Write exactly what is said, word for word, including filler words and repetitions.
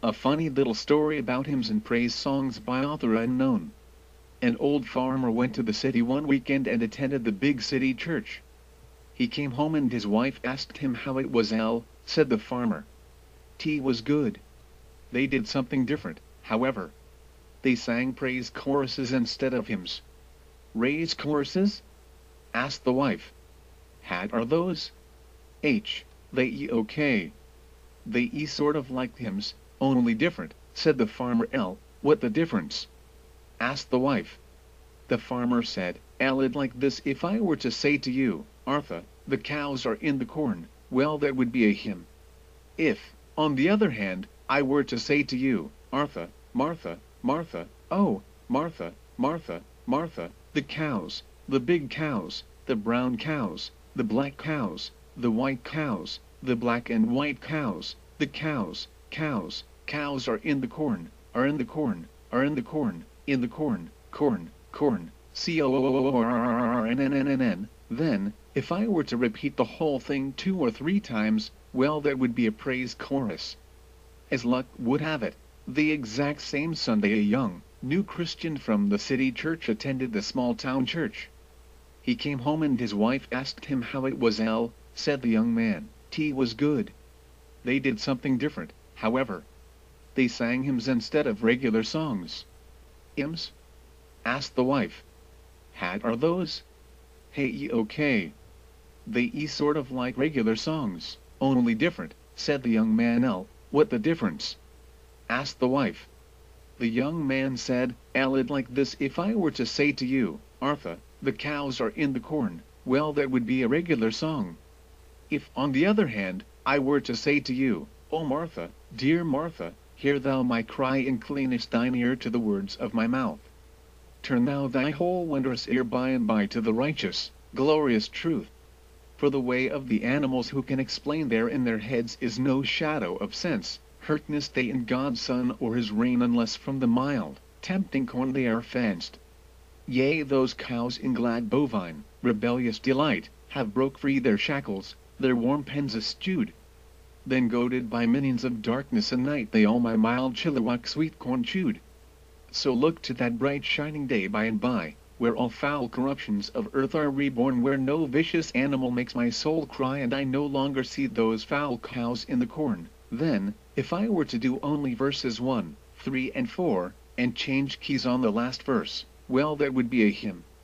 A funny little story about hymns and praise songs by author unknown. An old farmer went to the city one weekend and attended the big city church. He came home and his wife asked him how it was. L, said the farmer. Tea was good. They did something different, however. They sang praise choruses instead of hymns. Raise choruses? Asked the wife. Had are those? H, they e okay. They e sort of like hymns, only different, said the farmer. L, what the difference? Asked the wife. The farmer said, L, it like this: if I were to say to you, Artha, the cows are in the corn, well, that would be a hymn. If, on the other hand, I were to say to you, Artha, Martha, Martha, oh, Martha, Martha, Martha, the cows, the big cows, the brown cows, the black cows, the white cows, the black and white cows, the cows, cows, cows are in the corn, are in the corn, are in the corn, in the corn, corn, corn, C O O R R R N N N N N, then, if I were to repeat the whole thing two or three times, well, that would be a praise chorus. As luck would have it, the exact same Sunday a young, new Christian from the city church attended the small town church. He came home and his wife asked him how it was. L, said the young man, tea was good. They did something different, however. They sang hymns instead of regular songs. Hymns? Asked the wife. Had are those? Hey e okay. They e sort of like regular songs, only different, said the young man. L, what the difference? Asked the wife. The young man said, L, it like this: if I were to say to you, Artha, the cows are in the corn, well, that would be a regular song. If, on the other hand, I were to say to you, O Martha, dear Martha, hear thou my cry, inclinest thine ear to the words of my mouth. Turn thou thy whole wondrous ear by and by to the righteous, glorious truth. For the way of the animals who can explain there in their heads is no shadow of sense, hurtness they in God's sun or his rain, unless from the mild, tempting corn they are fenced. Yea, those cows in glad bovine, rebellious delight, have broke free their shackles, their warm pens eschewed. Then goaded by minions of darkness and night, they all my mild chilliwack sweet corn chewed. So look to that bright shining day by and by, where all foul corruptions of earth are reborn, where no vicious animal makes my soul cry, and I no longer see those foul cows in the corn. Then, if I were to do only verses one, three and four, and change keys on the last verse, well, that would be a hymn.